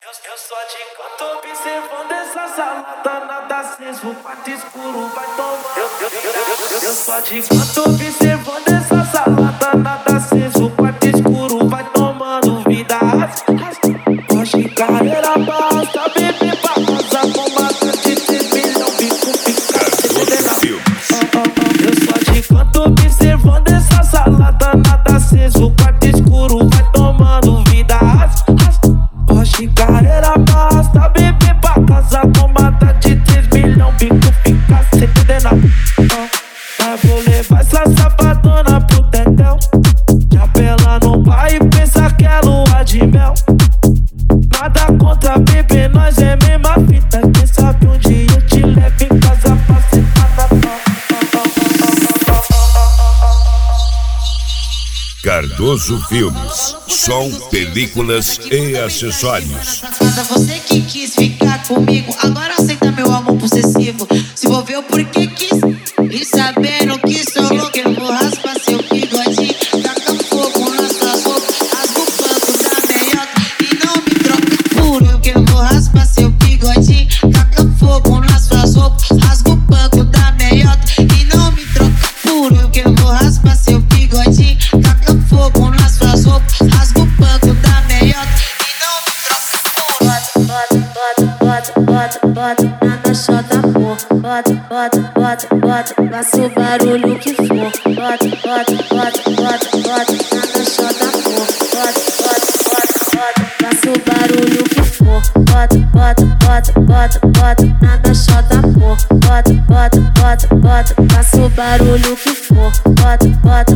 Eu só de canto observando essa salada, nada aceso, o quarto escuro vai tomar. Eu só de canto observando essa salada, nada aceso, o quarto escuro vai tomando vida. Hoje carreira basta, bebê pra casa com mata de 3 milhões, bico picado. Eu só de canto observando essa salada, nada aceso, o quarto escuro vai tomando vida. Hoje carreira basta, bebê pra casa com mata de 3 milhões, bico fica sem entender nada. Mas vou levar essa safadona pro tetel. Chapela no pai e pensa que é lua de mel. Nada contra bebê, nós é mesma fita. Quem sabe um dia eu te levo em casa pra sentar na Cardoso Filmes, som, películas e acessórios. Você que quis ficar comigo, agora aceita meu amor possessivo. Se envolveu porque quis, e sabendo que sou louco, eu vou raspar seu bigode, tacar fogo na sua roupa, rasga o banco da meiota e não me troca por eu, que eu vou raspar seu bigode, tacar fogo na sua roupa, rasga o banco da meiota e não me troca por eu, que eu vou raspar seu bigode, tacar fogo na sua roupa, rasga o banco da meiota e não me troca por eu. Bota na chota, pô. Bota, faça o barulho que for. Bota na chota, pô. Bota, faça o barulho que for. Bota na chota, pô. Bota, faça o barulho que for. Bota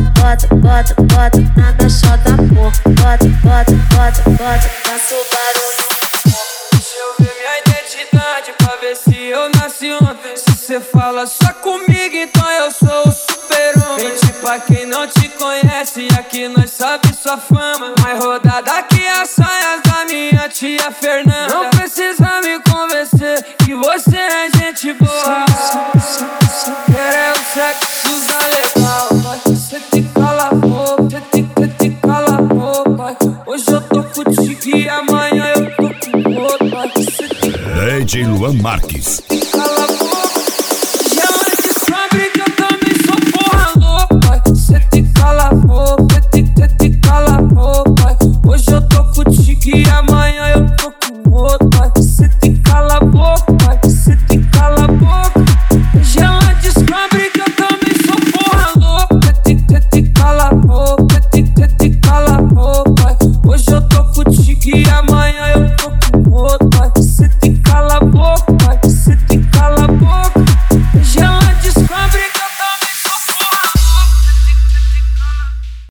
na chota, pô. Bota, faça o barulho que for. Deixa eu ver minha identidade pra ver se eu nasci ontem. Se cê fala só comigo, então eu sou o super-homem. Mente pra quem não te conhece, aqui nós sabe sua fama. Mais rodada que as saias da minha tia Fernanda. Não precisa me convencer que você é gente boa. Quer o sexo da legal, você te cala a boca, você te cala a boca. Hoje eu tô contigo e amanhã eu tô com outro. Ed Luan Marques.